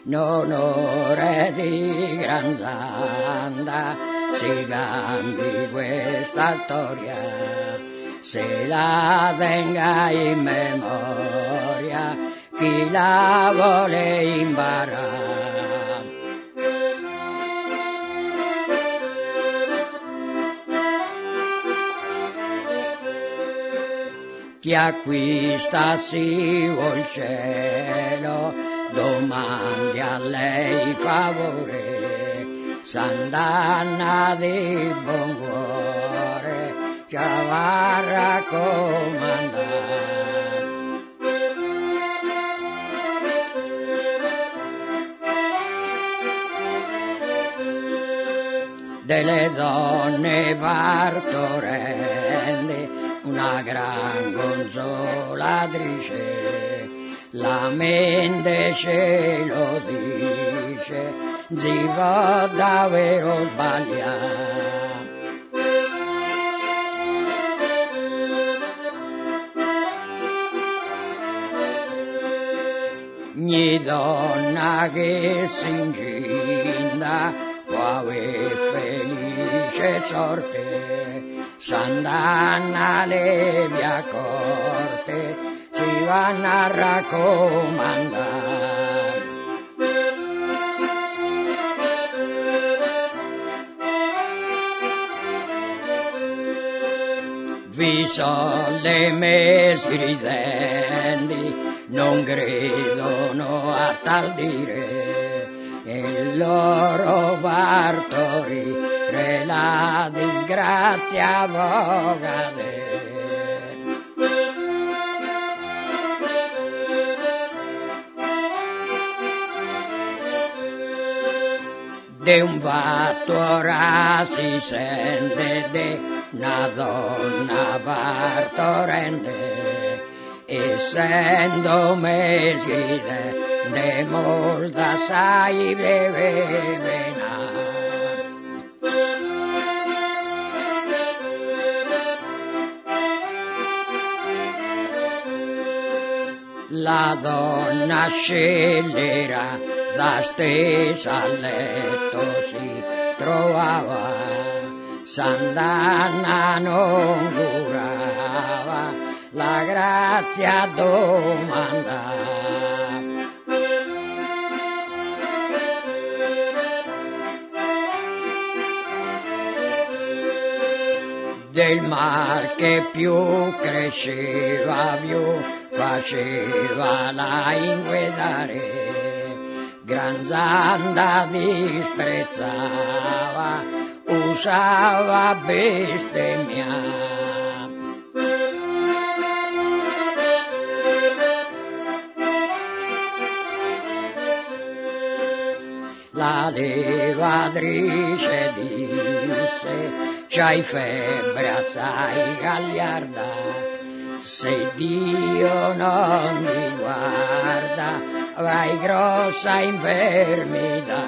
in onore di Gran Zanda si cambi questa storia, se la tenga in memoria chi la vuole imparare. Chi acquista si vuol cielo, domandi a lei favore, Sant'Anna di buon cuore, ci va a raccomandare. Delle donne partorenti, una gran consolatrice, la mente ce lo dice, si può davvero sbagliare. Ogni donna che si incinta può avere felice sorte, Sant'Anna le vie corte ci vanno a raccomandare. Vi sono le mesgridenti, non credono a tal dire, e loro partorire la disgrazia vocade. De un fatto ora si sente de una donna partorente, essendo mesgridente molta sai deve venare. La donna scegliera da stessa a letto si trovava, Sant'Anna non curava, la grazia domandava. Del mal che più cresceva più faceva la inquietare, Gran Zanda disprezzava, usava bestemmiare. La levatrice disse, c'hai febbre assai gagliarda, se Dio non ti guarda, vai grossa infermità.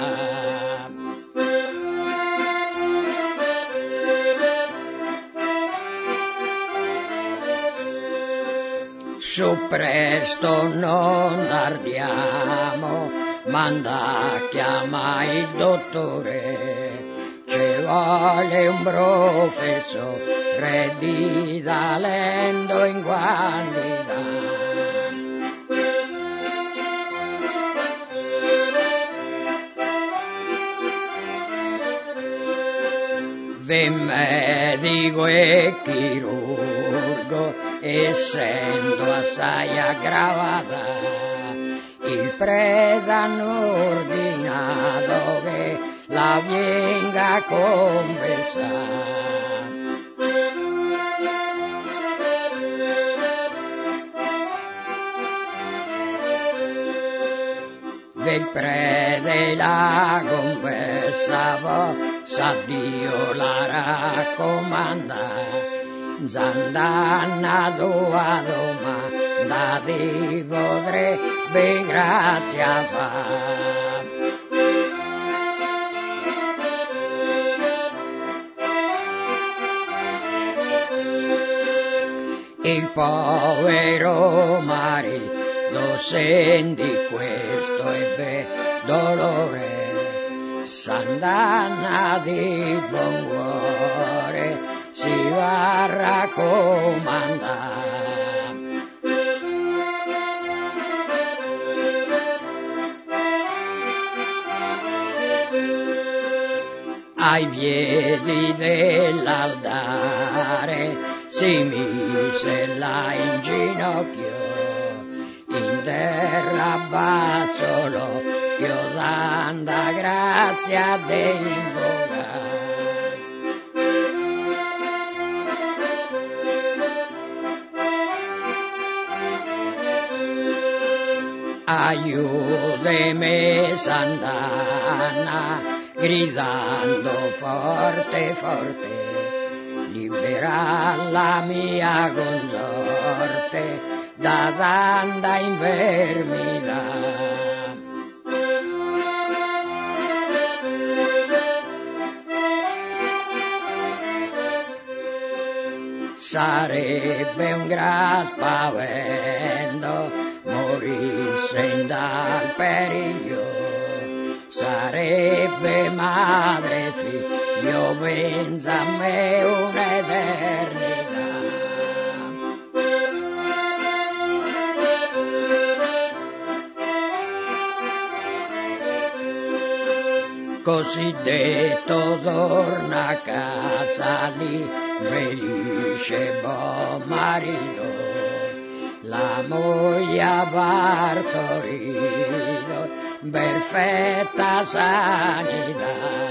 Su presto non tardiamo, manda a chiamare il dottore, ci vuole un professore di talento in quantità. Ve medico e chirurgo, essendo assai aggravata, il prete hanno ordinato che la venga a confessare. Il prete la confessa, sa Dio la raccomanda, Sant'Anna tua domanda ti potrebbe grazia fare. Il povero marito senti questo Cristo ebbe dolore, Sant'Anna di buon cuore si va a raccomandare. Ai piedi dell'altare si mise là in ginocchio, in terra basso l'occhio, tanta grazia d'invoca. Aiutami Sant'Anna, gridando forte forte, libera la mia consorte da tanta infermità. Sarebbe un gran spavento morisse in tal periglio, sarebbe madre e figlio, pensa a me un'eternità. Cosiddetto torna a casa lì, felice buon marito, la moglie partorito, perfetta sanità.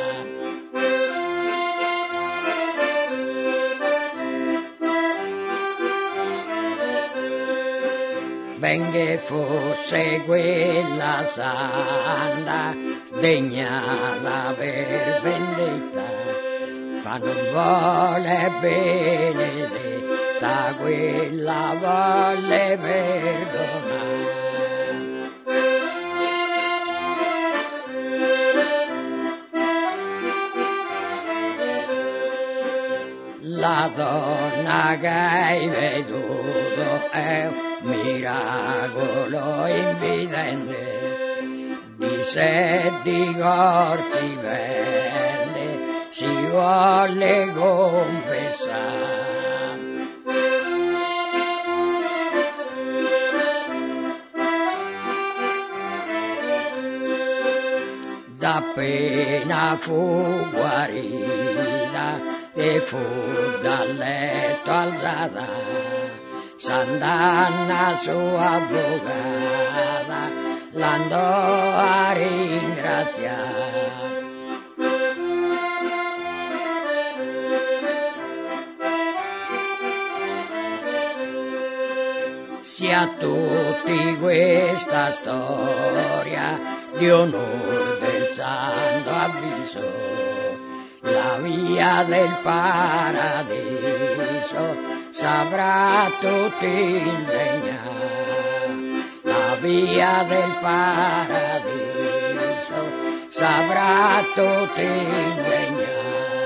Ben che fosse quella santa, degnata per vendetta, fa non vuole benedetta, quella volle perdonare. La donna che hai veduto è un miracolo invidente, di sé di corti vende, si vuole confessare. D'appena fu guarita e fu dal letto alzata, Sant'Anna sua avvocata l'andò a ringraziare. Sia tutti questa storia di onor del santo avviso, la via del paradiso saprà tutti insegnare, la via del paradiso saprà tutti insegnare.